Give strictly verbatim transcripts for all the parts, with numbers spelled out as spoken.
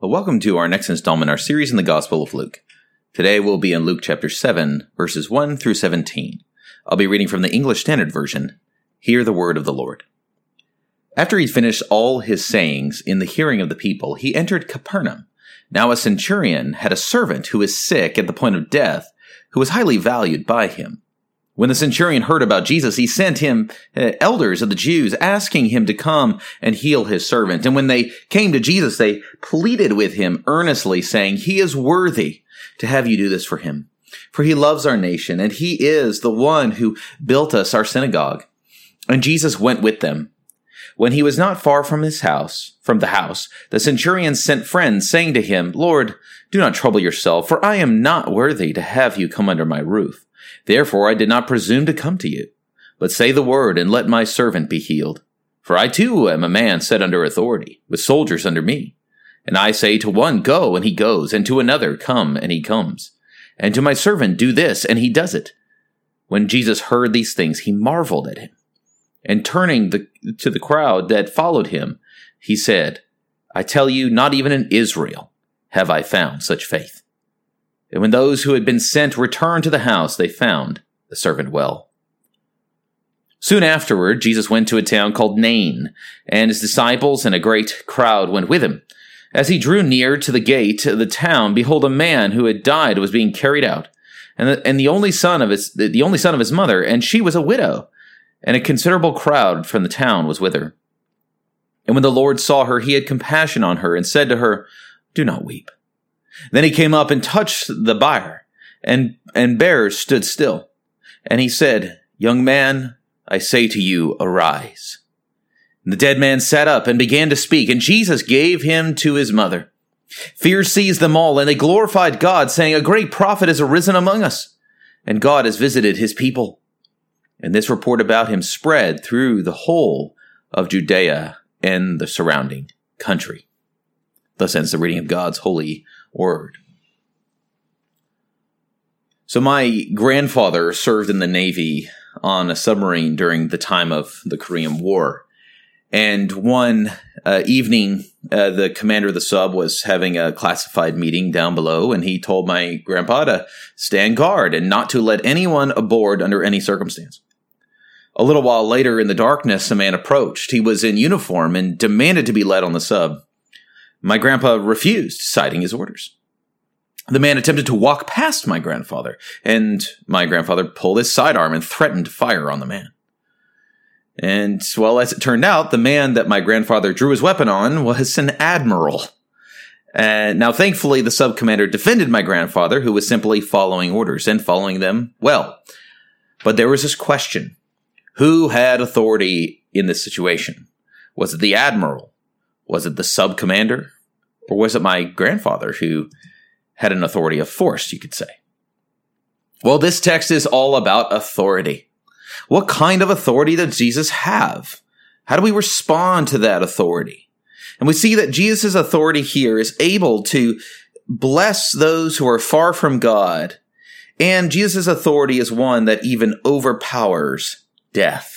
Well, welcome to our next installment in our series in the Gospel of Luke. Today we'll be in Luke chapter seven, verses one through seventeen. I'll be reading from the English Standard Version. Hear the word of the Lord. After he'd finished all his sayings in the hearing of the people, he entered Capernaum. Now a centurion had a servant who was sick at the point of death, who was highly valued by him. When the centurion heard about Jesus, he sent him uh, elders of the Jews, asking him to come and heal his servant. And when they came to Jesus, they pleaded with him earnestly, saying, "He is worthy to have you do this for him, for he loves our nation, and he is the one who built us our synagogue." And Jesus went with them. When he was not far from his house, from the house, the centurion sent friends, saying to him, "Lord, do not trouble yourself, for I am not worthy to have you come under my roof. Therefore I did not presume to come to you. But say the word, and let my servant be healed. For I too am a man set under authority, with soldiers under me. And I say to one, 'Go,' and he goes, and to another, 'Come,' and he comes. And to my servant, 'Do this,' and he does it." When Jesus heard these things, he marveled at him. And turning the, to the crowd that followed him, he said, "I tell you, not even in Israel have I found such faith." And when those who had been sent returned to the house, they found the servant well. Soon afterward, Jesus went to a town called Nain, and his disciples and a great crowd went with him. As he drew near to the gate of the town, behold, a man who had died was being carried out, and the, and the only son of his the only son of his mother, and she was a widow, and a considerable crowd from the town was with her. And when the Lord saw her, he had compassion on her, and said to her, "Do not weep." Then he came up and touched the bier, and, and bearers stood still. And he said, "Young man, I say to you, arise." And the dead man sat up and began to speak, and Jesus gave him to his mother. Fear seized them all, and they glorified God, saying, "A great prophet has arisen among us, and God has visited his people." And this report about him spread through the whole of Judea and the surrounding country. Thus ends the reading of God's holy word. So my grandfather served in the Navy on a submarine during the time of the Korean War. And one uh, evening, uh, the commander of the sub was having a classified meeting down below, and he told my grandpa to stand guard and not to let anyone aboard under any circumstance. A little while later in the darkness, a man approached. He was in uniform and demanded to be led on the sub. My grandpa refused, citing his orders. The man attempted to walk past my grandfather, and my grandfather pulled his sidearm and threatened to fire on the man. And, well, as it turned out, the man that my grandfather drew his weapon on was an admiral. And now, thankfully, the sub-commander defended my grandfather, who was simply following orders and following them well. But there was this question. Who had authority in this situation? Was it the admiral? Was it the sub-commander? Or was it my grandfather who had an authority of force, you could say? Well, this text is all about authority. What kind of authority does Jesus have? How do we respond to that authority? And we see that Jesus' authority here is able to bless those who are far from God. And Jesus' authority is one that even overpowers death.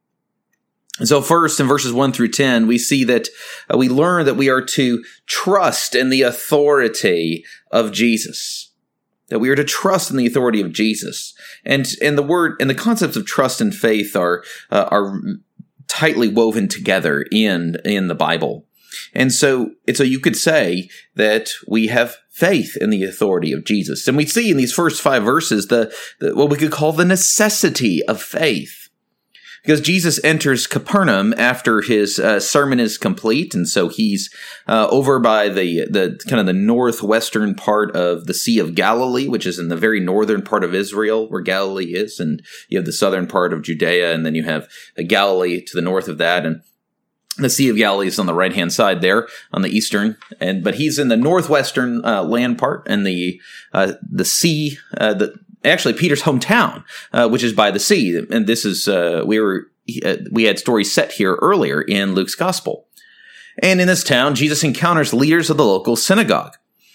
And so first, in verses one through ten, we see that uh, we learn that we are to trust in the authority of Jesus. That we are to trust in the authority of Jesus. And, and the word, and the concepts of trust and faith are, uh, are tightly woven together in, in the Bible. And so, and so you could say that we have faith in the authority of Jesus. And we see in these first five verses the, the what we could call the necessity of faith. Because Jesus enters Capernaum after his uh, sermon is complete, and so he's uh, over by the the kind of the northwestern part of the Sea of Galilee, which is in the very northern part of Israel, where Galilee is, and you have the southern part of Judea, and then you have uh, Galilee to the north of that, and the Sea of Galilee is on the right-hand side there, on the eastern, and but he's in the northwestern uh, land part, and the uh, the sea, uh, the actually Peter's hometown, uh, which is by the sea. And this is, uh, we were, uh, we had stories set here earlier in Luke's gospel. And in this town, Jesus encounters leaders of the local synagogue.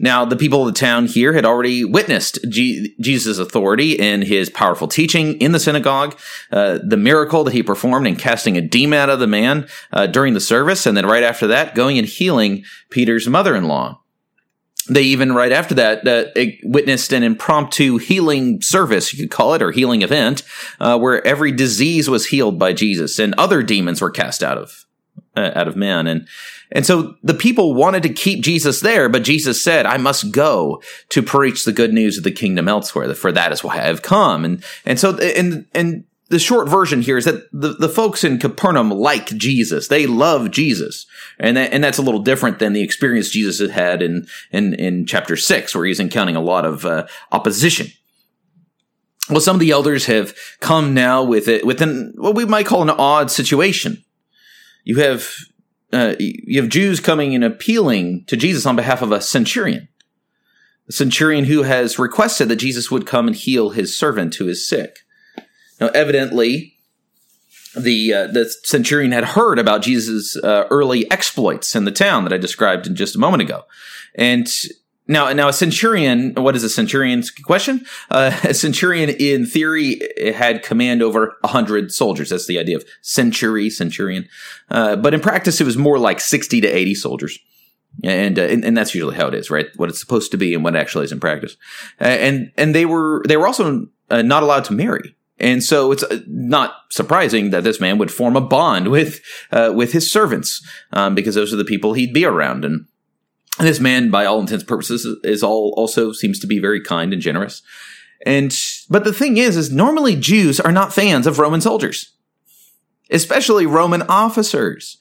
Now, the people of the town here had already witnessed G- Jesus' authority in his powerful teaching in the synagogue, uh, the miracle that he performed in casting a demon out of the man uh, during the service, and then right after that, going and healing Peter's mother-in-law. They even, right after that, uh, witnessed an impromptu healing service, you could call it, or healing event, uh, where every disease was healed by Jesus, and other demons were cast out of uh, out of man. And and so the people wanted to keep Jesus there, but Jesus said, I must go to preach the good news of the kingdom elsewhere, for that is why I have come. And and so, and and the short version here is that the, the folks in Capernaum like Jesus. They love Jesus. And that, and that's a little different than the experience Jesus had had in, in, in chapter six, where he's encountering a lot of uh, opposition. Well, some of the elders have come now with it, within what we might call an odd situation. You have, uh, you have Jews coming and appealing to Jesus on behalf of a centurion. A centurion who has requested that Jesus would come and heal his servant who is sick. Now, evidently, the uh, the centurion had heard about Jesus' uh, early exploits in the town that I described in just a moment ago. And now, now a centurion, what is a centurion's question? Uh, a centurion, in theory, had command over one hundred soldiers. That's the idea of century, centurion. Uh, but in practice, it was more like sixty to eighty soldiers. And, uh, and and that's usually how it is, right? What it's supposed to be and what it actually is in practice. Uh, and and they were they were also uh, not allowed to marry. And so it's not surprising that this man would form a bond with uh, with his servants, um, because those are the people he'd be around. And this man, by all intents and purposes, is all also seems to be very kind and generous. And but the thing is, is normally Jews are not fans of Roman soldiers, especially Roman officers.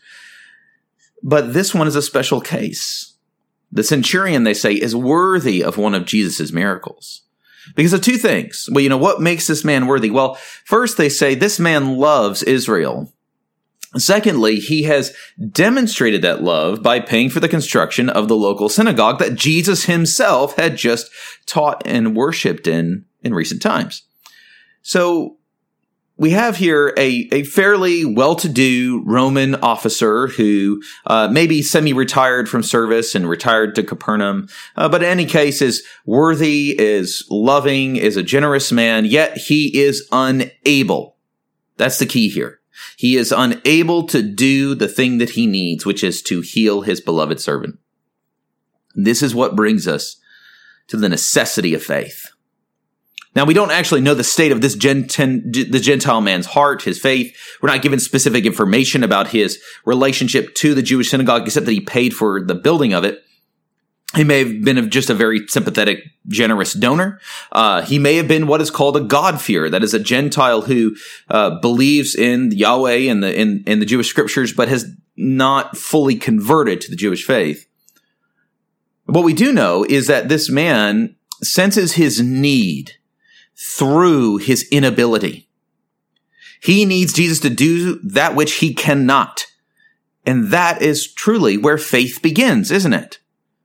But this one is a special case. The centurion, they say, is worthy of one of Jesus' miracles. Because of two things. Well, you know, what makes this man worthy? Well, first they say this man loves Israel. Secondly, he has demonstrated that love by paying for the construction of the local synagogue that Jesus himself had just taught and worshipped in in recent times. So we have here a, a fairly well-to-do Roman officer who uh, may be semi-retired from service and retired to Capernaum, uh, but in any case is worthy, is loving, is a generous man, yet he is unable. That's the key here. He is unable to do the thing that he needs, which is to heal his beloved servant. This is what brings us to the necessity of faith. Now, we don't actually know the state of this Gentile, the Gentile man's heart, his faith. We're not given specific information about his relationship to the Jewish synagogue, except that he paid for the building of it. He may have been just a very sympathetic, generous donor. Uh, he may have been what is called a God-fearer. That is a Gentile who uh, believes in Yahweh and the in, in the Jewish scriptures, but has not fully converted to the Jewish faith. What we do know is that this man senses his need through his inability. He needs Jesus to do that which he cannot. And that is truly where faith begins, isn't it?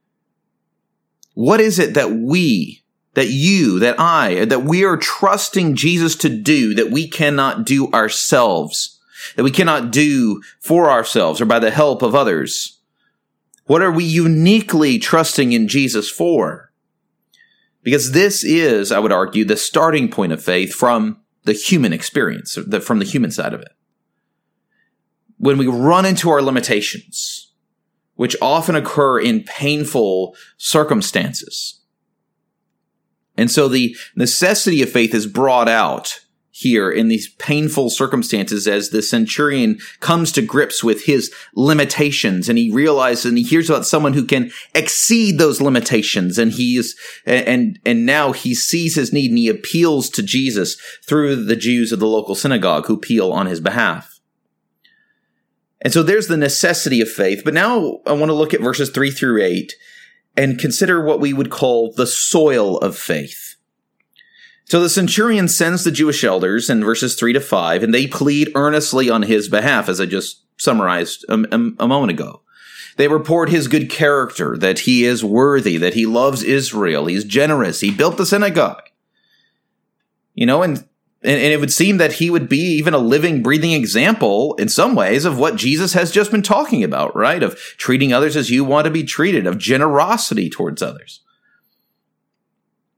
What is it that we, that you, that I, that we are trusting Jesus to do that we cannot do ourselves, that we cannot do for ourselves or by the help of others? What are we uniquely trusting in Jesus for? Because this is, I would argue, the starting point of faith from the human experience, from the human side of it. When we run into our limitations, which often occur in painful circumstances. And so the necessity of faith is brought out here in these painful circumstances as the centurion comes to grips with his limitations, and he realizes and he hears about someone who can exceed those limitations, and he is and and now he sees his need and he appeals to Jesus through the Jews of the local synagogue who appeal on his behalf. And so there's the necessity of faith. But now I want to look at verses three through eight and consider what we would call the soil of faith. So the centurion sends the Jewish elders in verses three to five, and they plead earnestly on his behalf, as I just summarized a, a, a moment ago. They report his good character, that he is worthy, that he loves Israel, he's generous, he built the synagogue. You know, and, and, and it would seem that he would be even a living, breathing example in some ways of what Jesus has just been talking about, right? Of treating others as you want to be treated, of generosity towards others.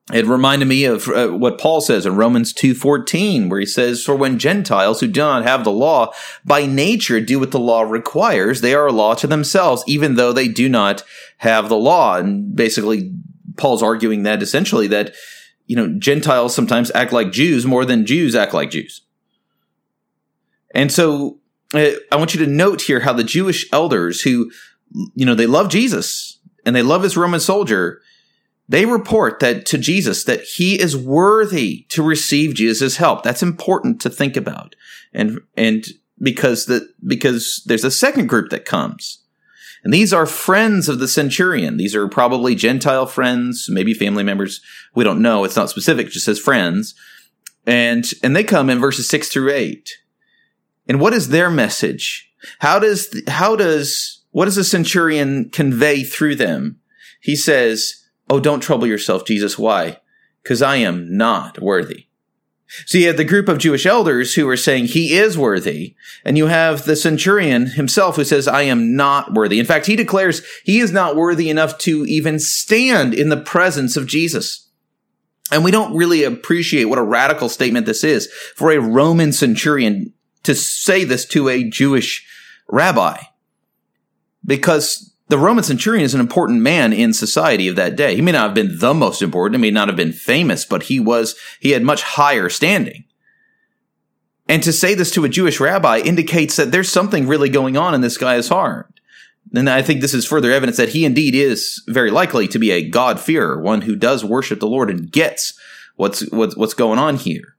It reminded me of uh, what Paul says in Romans two fourteen, where he says, "For when Gentiles who do not have the law by nature do what the law requires, they are a law to themselves, even though they do not have the law." And basically, Paul's arguing that essentially that, you know, Gentiles sometimes act like Jews more than Jews act like Jews. And so uh, I want you to note here how the Jewish elders who, you know, they love Jesus and they love his Roman soldier, they report that to Jesus that he is worthy to receive Jesus' help. That's important to think about. And, and because the, because there's a second group that comes. And these are friends of the centurion. These are probably Gentile friends, maybe family members. We don't know. It's not specific. It just says friends. And, and they come in verses six through eight. And what is their message? How does, how does, what does the centurion convey through them? He says, "Oh, don't trouble yourself, Jesus. Why? Because I am not worthy." So you have the group of Jewish elders who are saying he is worthy, and you have the centurion himself who says, "I am not worthy." In fact, he declares he is not worthy enough to even stand in the presence of Jesus. And we don't really appreciate what a radical statement this is for a Roman centurion to say this to a Jewish rabbi, because the Roman centurion is an important man in society of that day. He may not have been the most important. He may not have been famous, but he was, he had much higher standing. And to say this to a Jewish rabbi indicates that there's something really going on in this guy's heart. And I think this is further evidence that he indeed is very likely to be a God-fearer, one who does worship the Lord and gets what's, what's, what's going on here.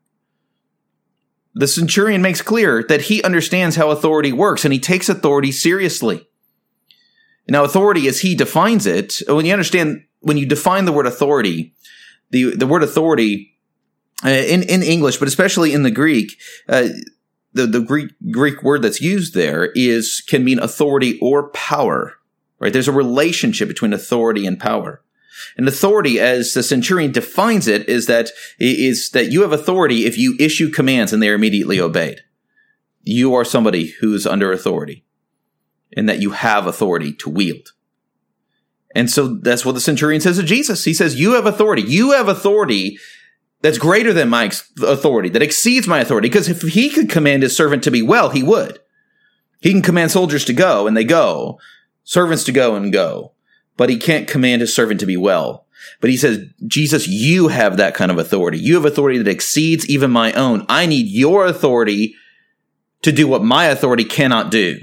The centurion makes clear that he understands how authority works, and he takes authority seriously. Now, authority, as he defines it, when you understand, when you define the word authority, the, the word authority uh, in, in English, but especially in the Greek, uh, the, the Greek, Greek word that's used there is, can mean authority or power, right? There's a relationship between authority and power. And authority, as the centurion defines it, is that, is that you have authority if you issue commands and they are immediately obeyed. You are somebody who's under authority, and that you have authority to wield. And so that's what the centurion says to Jesus. He says, you have authority. You have authority that's greater than my authority, that exceeds my authority. Because if he could command his servant to be well, he would. He can command soldiers to go, and they go. Servants to go and go. But he can't command his servant to be well. But he says, Jesus, you have that kind of authority. You have authority that exceeds even my own. I need your authority to do what my authority cannot do.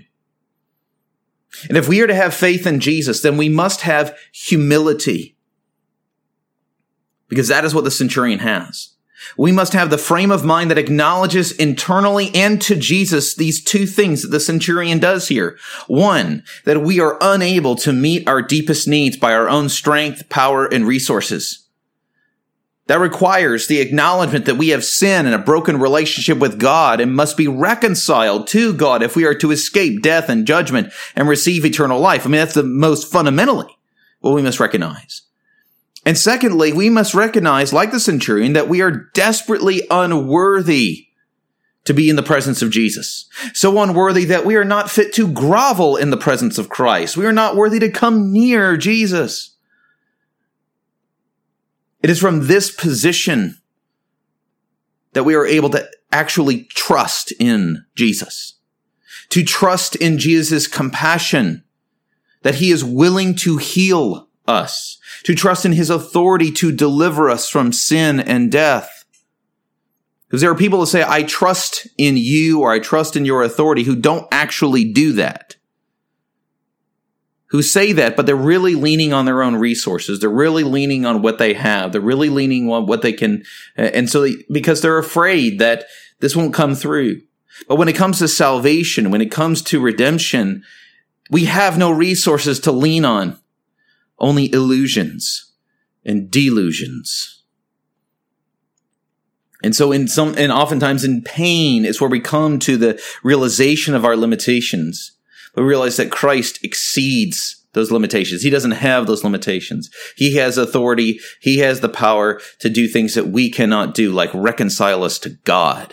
And if we are to have faith in Jesus, then we must have humility, because that is what the centurion has. We must have the frame of mind that acknowledges internally and to Jesus these two things that the centurion does here. One, that we are unable to meet our deepest needs by our own strength, power, and resources. That requires the acknowledgement that we have sin and a broken relationship with God and must be reconciled to God if we are to escape death and judgment and receive eternal life. I mean, that's the most fundamentally what we must recognize. And secondly, we must recognize, like the centurion, that we are desperately unworthy to be in the presence of Jesus. So unworthy that we are not fit to grovel in the presence of Christ. We are not worthy to come near Jesus. It is from this position that we are able to actually trust in Jesus, to trust in Jesus' compassion, that he is willing to heal us, to trust in his authority to deliver us from sin and death. Because there are people who say, I trust in you, or I trust in your authority, who don't actually do that. Who say that, but they're really leaning on their own resources. They're really leaning on what they have. They're really leaning on what they can. And so they, because they're afraid that this won't come through. But when it comes to salvation, when it comes to redemption, we have no resources to lean on. Only illusions and delusions. And so in some, and oftentimes in pain is where we come to the realization of our limitations. We realize that Christ exceeds those limitations. He doesn't have those limitations. He has authority. He has the power to do things that we cannot do, like reconcile us to God.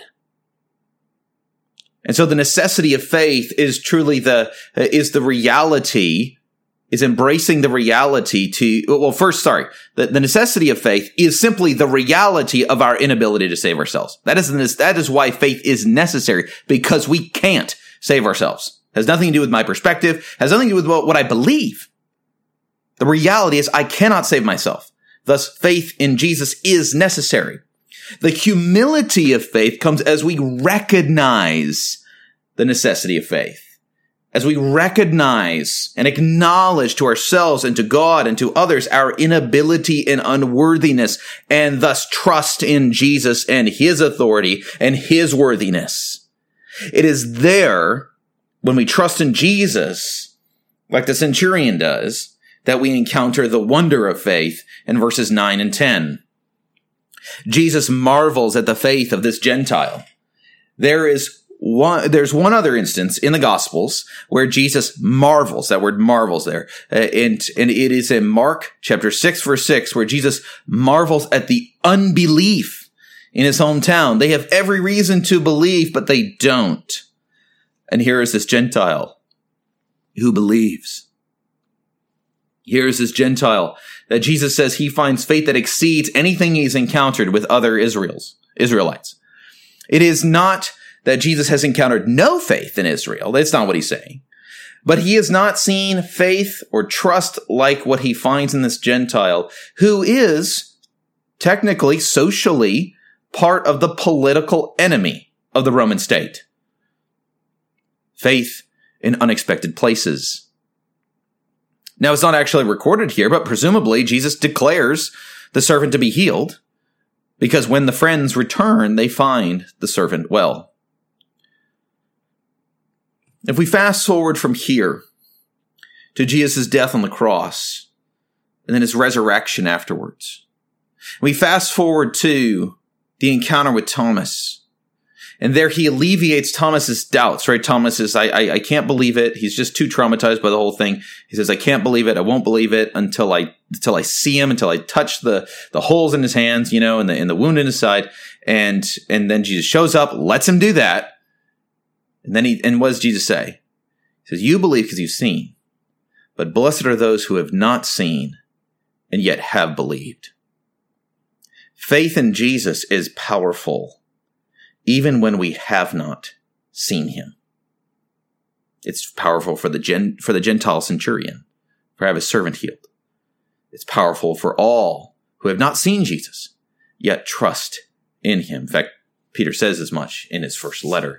And so the necessity of faith is truly the, is the reality, is embracing the reality to, well, first, sorry, the, the necessity of faith is simply the reality of our inability to save ourselves. That is, that is why faith is necessary, because we can't save ourselves. It has nothing to do with my perspective, has nothing to do with what, what I believe. The reality is I cannot save myself. Thus, faith in Jesus is necessary. The humility of faith comes as we recognize the necessity of faith. As we recognize and acknowledge to ourselves and to God and to others our inability and unworthiness, and thus trust in Jesus and his authority and his worthiness. It is there, when we trust in Jesus, like the centurion does, that we encounter the wonder of faith in verses nine and ten. Jesus marvels at the faith of this Gentile. There is one, there's one other instance in the Gospels where Jesus marvels. That word marvels there. Uh, and, and it is in Mark chapter six, verse six, where Jesus marvels at the unbelief in his hometown. They have every reason to believe, but they don't. And here is this Gentile who believes. Here is this Gentile that Jesus says he finds faith that exceeds anything he's encountered with other Israels, Israelites. It is not that Jesus has encountered no faith in Israel. That's not what he's saying. But he has not seen faith or trust like what he finds in this Gentile, who is technically, socially, part of the political enemy of the Roman state. Faith in unexpected places. Now, it's not actually recorded here, but presumably Jesus declares the servant to be healed, because when the friends return, they find the servant well. If we fast forward from here to Jesus' death on the cross, and then his resurrection afterwards, we fast forward to the encounter with Thomas. And there he alleviates Thomas's doubts, right? Thomas says, I, I, I can't believe it. He's just too traumatized by the whole thing. He says, I can't believe it. I won't believe it until I, until I see him, until I touch the, the holes in his hands, you know, and the, and the wound in his side. And, and then Jesus shows up, lets him do that. And then he, and what does Jesus say? He says, you believe because you've seen, but blessed are those who have not seen and yet have believed. Faith in Jesus is powerful, even when we have not seen him. It's powerful for the gen, for the Gentile centurion, for have his servant healed. It's powerful for all who have not seen Jesus, yet trust in him. In fact, Peter says as much in his first letter.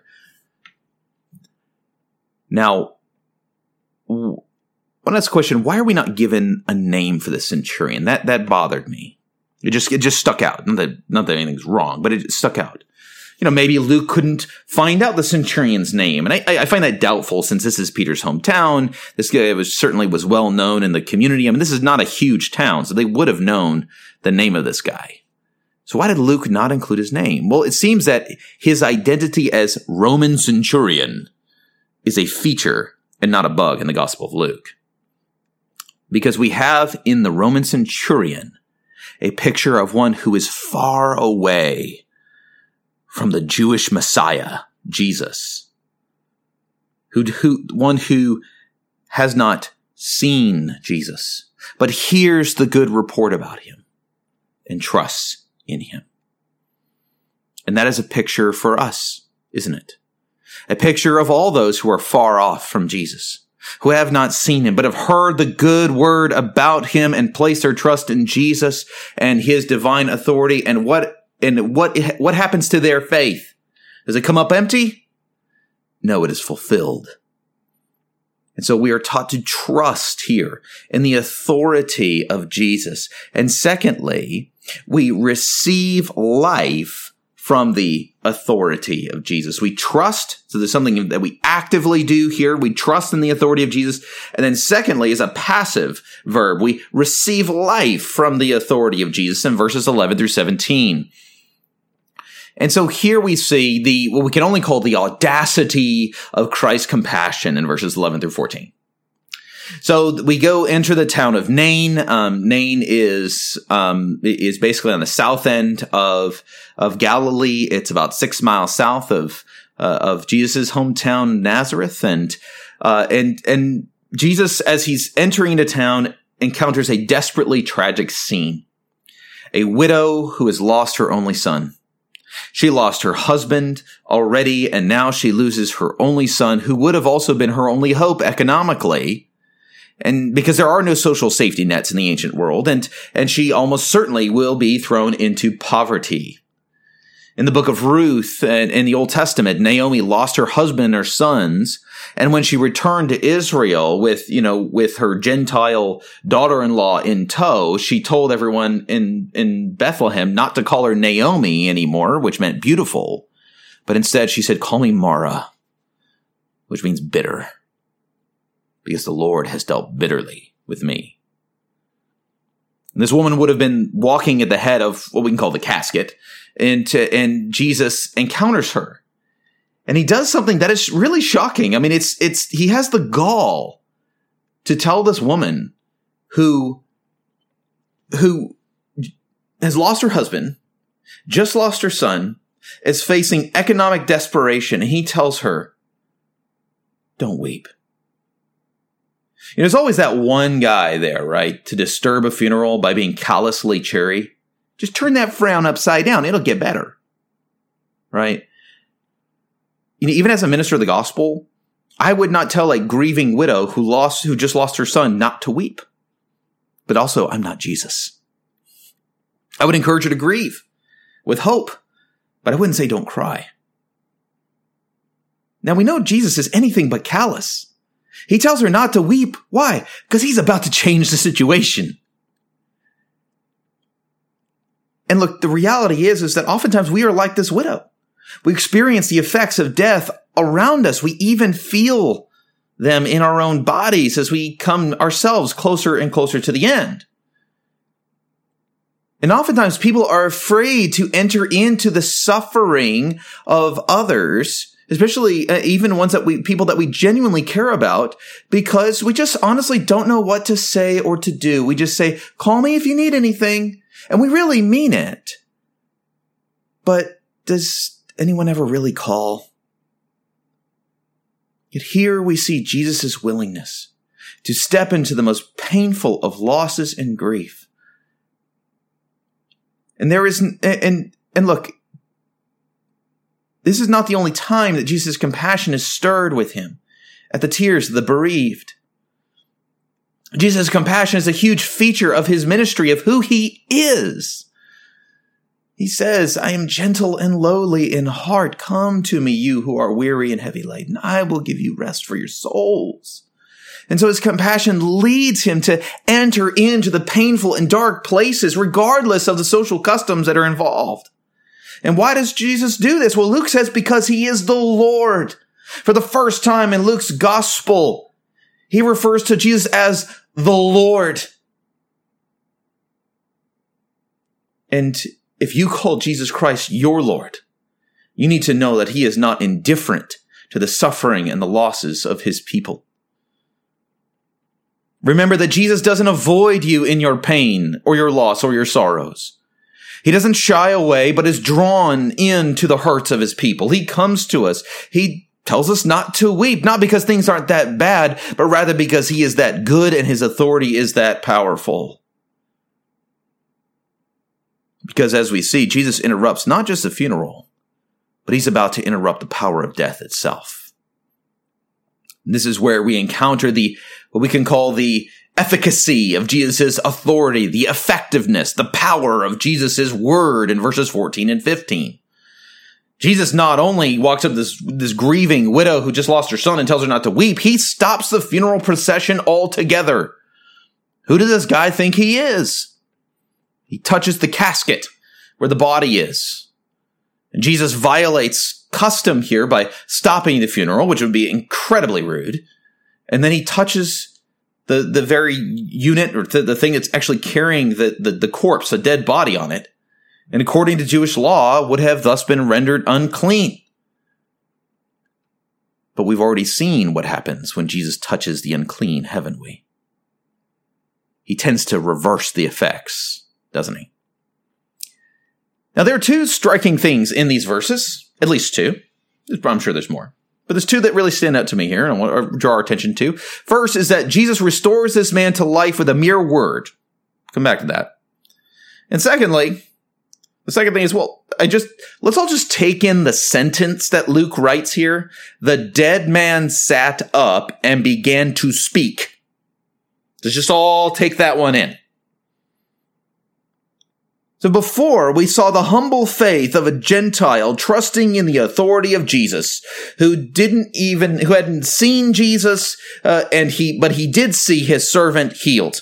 Now, one last question: why are we not given a name for the centurion? That that bothered me. It just it just stuck out. Not that not that anything's wrong, but it stuck out. You know, maybe Luke couldn't find out the centurion's name. And I, I find that doubtful, since this is Peter's hometown. This guy was certainly was well known in the community. I mean, this is not a huge town, so they would have known the name of this guy. So why did Luke not include his name? Well, it seems that his identity as Roman centurion is a feature and not a bug in the Gospel of Luke. Because we have in the Roman centurion a picture of one who is far away from the Jewish Messiah, Jesus, who, who, one who has not seen Jesus, but hears the good report about him and trusts in him. And that is a picture for us, isn't it? A picture of all those who are far off from Jesus, who have not seen him, but have heard the good word about him and placed their trust in Jesus and his divine authority. And what And what what happens to their faith? Does it come up empty? No, it is fulfilled. And so we are taught to trust here in the authority of Jesus. And secondly, we receive life from the authority of Jesus. We trust, so there's something that we actively do here. We trust in the authority of Jesus. And then secondly, is a passive verb. We receive life from the authority of Jesus in verses eleven through seventeen. And so here we see the, what we can only call the audacity of Christ's compassion in verses eleven through fourteen. So we go enter the town of Nain. Um, Nain is, um, is basically on the south end of, of Galilee. It's about six miles south of, uh, of Jesus' hometown, Nazareth. And, uh, and, and Jesus, as he's entering into town, encounters a desperately tragic scene. A widow who has lost her only son. She lost her husband already, and now she loses her only son, who would have also been her only hope economically. And because there are no social safety nets in the ancient world, and, and she almost certainly will be thrown into poverty. In the book of Ruth and in the Old Testament, Naomi lost her husband and her sons. And when she returned to Israel with, you know, with her Gentile daughter-in-law in tow, she told everyone in, in Bethlehem not to call her Naomi anymore, which meant beautiful. But instead she said, call me Mara, which means bitter, because the Lord has dealt bitterly with me. And this woman would have been walking at the head of what we can call the casket, and, to, and Jesus encounters her. And he does something that is really shocking. I mean, it's, it's, he has the gall to tell this woman who, who has lost her husband, just lost her son, is facing economic desperation. And he tells her, don't weep. You know, there's always that one guy there, right, to disturb a funeral by being callously cheery. Just turn that frown upside down. It'll get better, right? You know, even as a minister of the gospel, I would not tell a grieving widow who lost, who just lost her son not to weep. But also, I'm not Jesus. I would encourage her to grieve with hope, but I wouldn't say don't cry. Now, we know Jesus is anything but callous. He tells her not to weep. Why? Because he's about to change the situation. And look, the reality is, is that oftentimes we are like this widow. We experience the effects of death around us. We even feel them in our own bodies as we come ourselves closer and closer to the end. And oftentimes people are afraid to enter into the suffering of others, especially uh, even ones that we, people that we genuinely care about, because we just honestly don't know what to say or to do. We just say, call me if you need anything. And we really mean it. But does anyone ever really call? Yet here we see Jesus' willingness to step into the most painful of losses and grief. And there is, and, and look, this is not the only time that Jesus' compassion is stirred with him at the tears of the bereaved. Jesus' compassion is a huge feature of his ministry, of who he is. He says, I am gentle and lowly in heart. Come to me, you who are weary and heavy laden. I will give you rest for your souls. And so his compassion leads him to enter into the painful and dark places, regardless of the social customs that are involved. And why does Jesus do this? Well, Luke says because he is the Lord. For the first time in Luke's gospel, he refers to Jesus as the Lord. And if you call Jesus Christ your Lord, you need to know that he is not indifferent to the suffering and the losses of his people. Remember that Jesus doesn't avoid you in your pain or your loss or your sorrows. He doesn't shy away, but is drawn into the hurts of his people. He comes to us. He tells us not to weep, not because things aren't that bad, but rather because he is that good and his authority is that powerful. Because as we see, Jesus interrupts not just the funeral, but he's about to interrupt the power of death itself. And this is where we encounter the, what we can call the efficacy of Jesus' authority, the effectiveness, the power of Jesus' word in verses fourteen and fifteen. Jesus not only walks up this, this grieving widow who just lost her son and tells her not to weep, he stops the funeral procession altogether. Who does this guy think he is? He touches the casket where the body is. And Jesus violates custom here by stopping the funeral, which would be incredibly rude. And then he touches the, the very unit or the, the thing that's actually carrying the, the, the corpse, a dead body on it. And according to Jewish law, would have thus been rendered unclean. But we've already seen what happens when Jesus touches the unclean, haven't we? He tends to reverse the effects, doesn't he? Now, there are two striking things in these verses, at least two. I'm sure there's more. But there's two that really stand out to me here and I want to draw our attention to. First is that Jesus restores this man to life with a mere word. Come back to that. And secondly, the second thing is, well, I just, let's all just take in the sentence that Luke writes here. The dead man sat up and began to speak. Let's just all take that one in. So before, we saw the humble faith of a Gentile trusting in the authority of Jesus, who didn't even, who hadn't seen Jesus, uh, and he, but he did see his servant healed.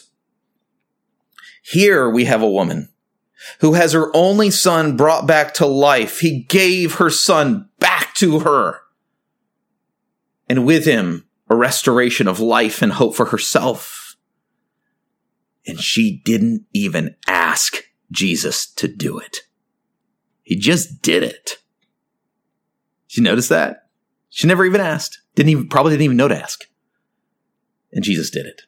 Here we have a woman who has her only son brought back to life. He gave her son back to her. And with him, a restoration of life and hope for herself. And she didn't even ask Jesus to do it. He just did it. Did you notice that? She never even asked. Didn't even, probably didn't even know to ask. And Jesus did it.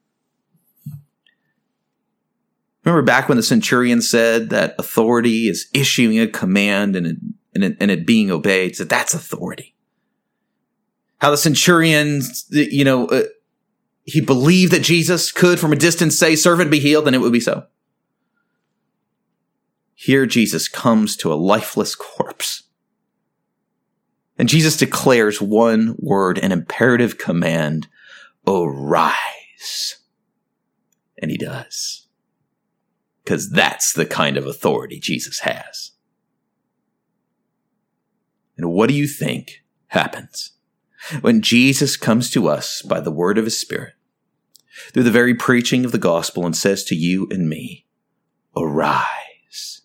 Remember back when the centurion said that authority is issuing a command and it, and it, and it being obeyed, that that's authority. How the centurion, you know, uh, he believed that Jesus could from a distance say, servant be healed, and it would be so. Here Jesus comes to a lifeless corpse. And Jesus declares one word, an imperative command, arise. And he does. Because that's the kind of authority Jesus has. And what do you think happens when Jesus comes to us by the word of his Spirit, through the very preaching of the gospel, and says to you and me, arise?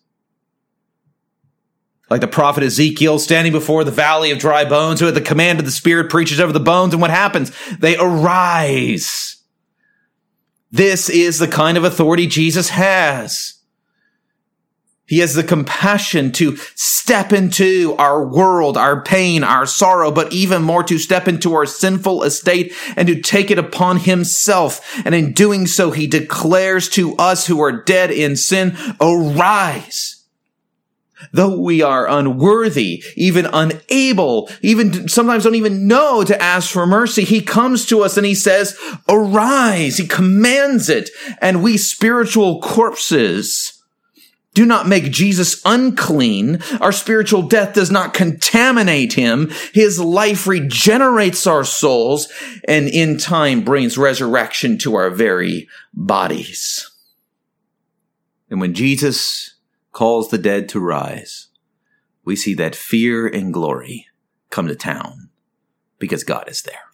Like the prophet Ezekiel standing before the valley of dry bones, who at the command of the Spirit preaches over the bones, and what happens? They arise. This is the kind of authority Jesus has. He has the compassion to step into our world, our pain, our sorrow, but even more to step into our sinful estate and to take it upon himself. And in doing so, he declares to us who are dead in sin, arise. Though we are unworthy, even unable, even sometimes don't even know to ask for mercy, he comes to us and he says, arise. He commands it. And we spiritual corpses do not make Jesus unclean. Our spiritual death does not contaminate him. His life regenerates our souls and in time brings resurrection to our very bodies. And when Jesus calls the dead to rise, we see that fear and glory come to town because God is there.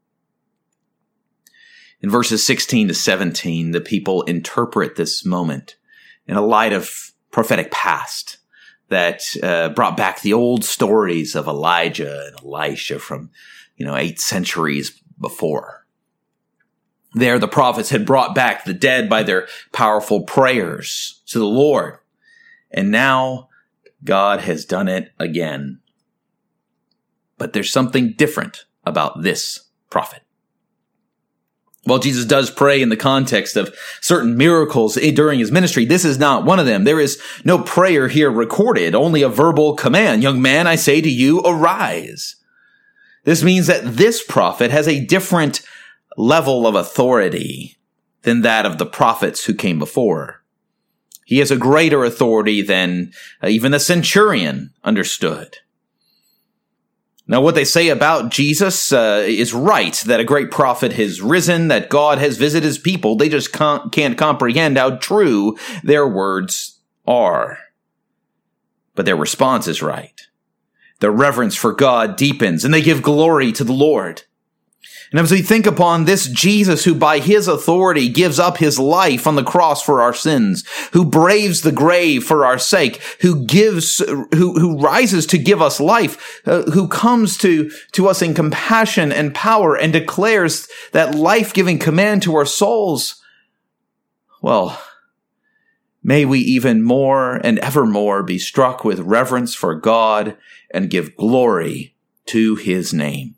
In verses sixteen to seventeen, the people interpret this moment in a light of prophetic past that uh, brought back the old stories of Elijah and Elisha from, you know, eight centuries before. There, the prophets had brought back the dead by their powerful prayers to the Lord. And now God has done it again. But there's something different about this prophet. While Jesus does pray in the context of certain miracles during his ministry, this is not one of them. There is no prayer here recorded, only a verbal command. Young man, I say to you, arise. This means that this prophet has a different level of authority than that of the prophets who came before. He has a greater authority than uh, even the centurion understood. Now, what they say about Jesus uh, is right, that a great prophet has risen, that God has visited his people. They just can't, can't comprehend how true their words are. But their response is right. Their reverence for God deepens, and they give glory to the Lord. And as we think upon this Jesus who by his authority gives up his life on the cross for our sins, who braves the grave for our sake, who gives, who, who rises to give us life, uh, who comes to, to us in compassion and power and declares that life-giving command to our souls, well, may we even more and evermore be struck with reverence for God and give glory to his name.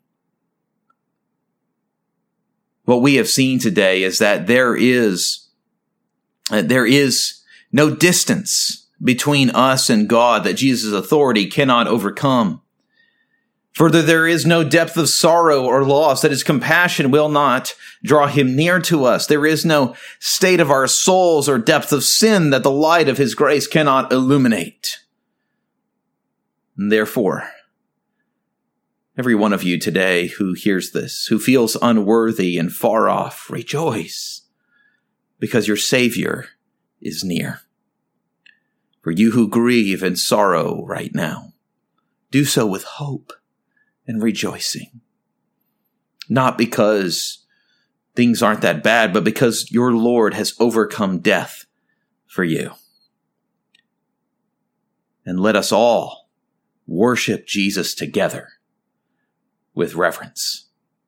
What we have seen today is that there is, uh, there is no distance between us and God that Jesus' authority cannot overcome. Further, there is no depth of sorrow or loss that his compassion will not draw him near to us. There is no state of our souls or depth of sin that the light of his grace cannot illuminate. And therefore, every one of you today who hears this, who feels unworthy and far off, rejoice, because your Savior is near. For you who grieve and sorrow right now, do so with hope and rejoicing. Not because things aren't that bad, but because your Lord has overcome death for you. And let us all worship Jesus together with reverence.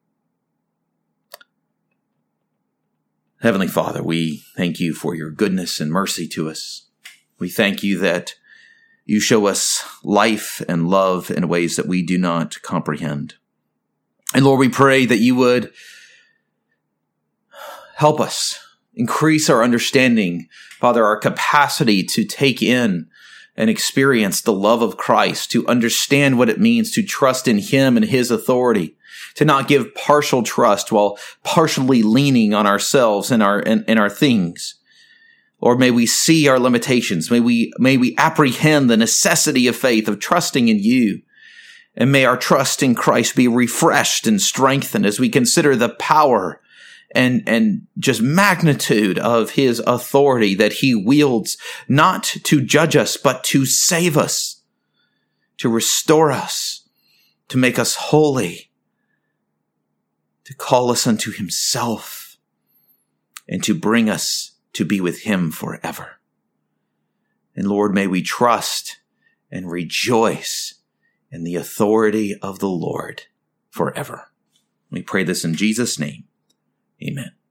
Heavenly Father, we thank you for your goodness and mercy to us. We thank you that you show us life and love in ways that we do not comprehend. And Lord, we pray that you would help us increase our understanding, Father, our capacity to take in and experience the love of Christ, to understand what it means to trust in him and his authority, to not give partial trust while partially leaning on ourselves and our, and, and our things. Lord, may we see our limitations. May we, may we apprehend the necessity of faith, of trusting in you. And may our trust in Christ be refreshed and strengthened as we consider the power and, and just magnitude of his authority that he wields, not to judge us, but to save us, to restore us, to make us holy, to call us unto himself, and to bring us to be with him forever. And Lord, may we trust and rejoice in the authority of the Lord forever. We pray this in Jesus' name. Amen.